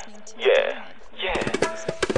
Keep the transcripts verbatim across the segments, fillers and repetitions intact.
yeah, yeah.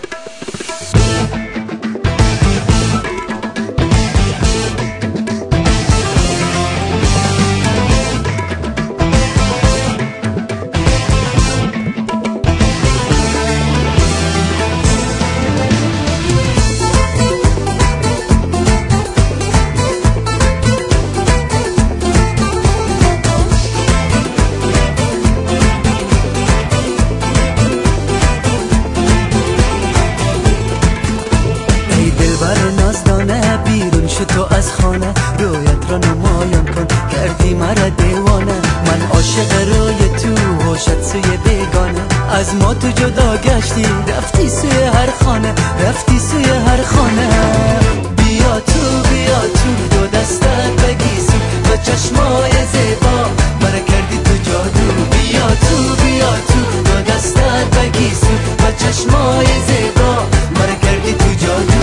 تو از خانه رویت را نمایان کن، کردی مرا دیوانه. من عاشق روی تو، هوشت سوی بیگانه. از ما تو جدا گشتی، رفتی سوی هر خانه، رفتی سوی هر خانه. بیا تو بیا تو، دو دستت بگیسو با چشمای زیبا، مرا کردی تو جادو. بیا تو بیا تو، دو دستت بگیسو با چشمای زیبا، مرا کردی تو جادو.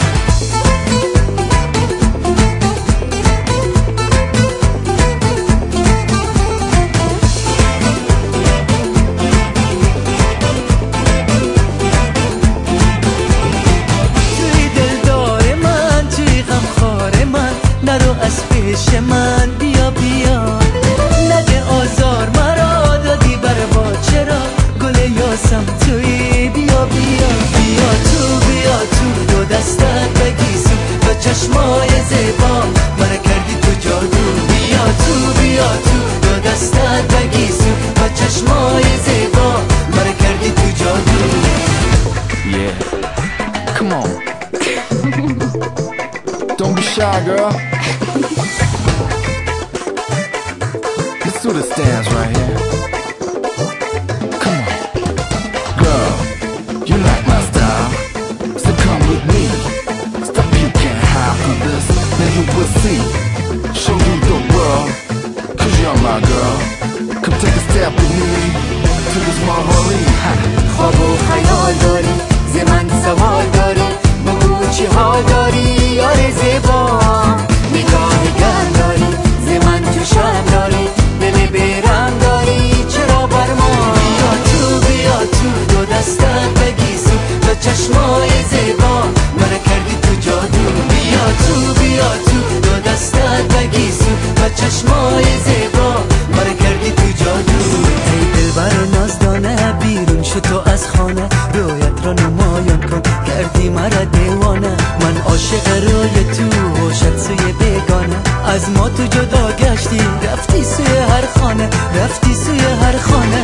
پیش من بیا بیا، نده آزار مرا دادی بروا، چرا گل یاسم توی. بیا بیا بیا تو بیا تو، دو دستت بگیسو با چشمای زیبا، مرا کردی تو جادو. بیا تو بیا تو، دو دستت بگیسو با چشمای زیبا، مرا کردی تو جادو. Yeah, come on. Don't be shy, girl. Let's do the dance right here. Come on. Girl, you like my style, so come with me. Stop, you can't hide from this, then you will see. Show you the world, cause you're my girl. Come take a step with me to this Marley. خواب و خیال داری، ز من سوال داری، بگو چی حال داری یار زیبا. نگاه گرم داری، ز من تو شرم داری، دل بیرم داری چرا بر ما. بیا تو بیا تو، دو دستت بگیسو با چشمای زیبا، مرا کردی تو جادو. بیا تو بیا تو، دو دستت بگیسو با چشمای زیبا، مرا کردی تو جادو. ای دلبر و نازدانه، بیرون شو تو از خانه، رویت را نمایان کن، کردی مرا دیوانه. من عاشق روی تو، هوشت سوی بیگانه. از ما تو جدا گشتی، رفتی سوی هر خانه، رفتی سوی هر خانه.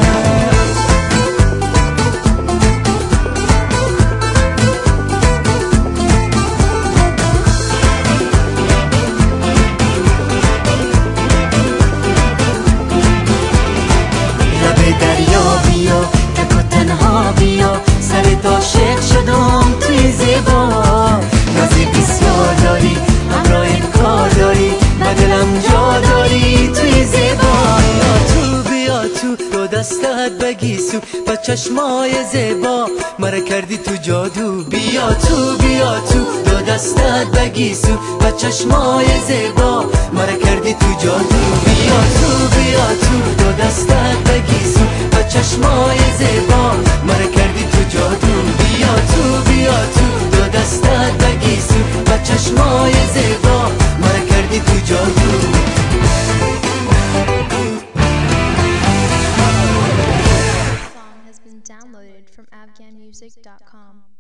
لب دریا بیا، تک و تنها بیا، سر عاشق شدم توی زیبا. نازی بسیار داری، همراه کار داری، و دلم جا داری توی زیبا. بیا تو بیا تو، دو دستت بگیسو با چشمای زیبا، مرا کردی تو جادو. بیا تو بیا تو، دو دستت بگیسو با چشمای زیبا، مرا کردی تو جادو. بیا تو بیا تو، دو دستت بگیسو با چشمای زیبا، مرا کردی تو جادو. بیا تو بیا تو، دو دستت بگیسو با چشمای زیبا، مرا کردی تو جادو. Song has been downloaded from afghan music dot com.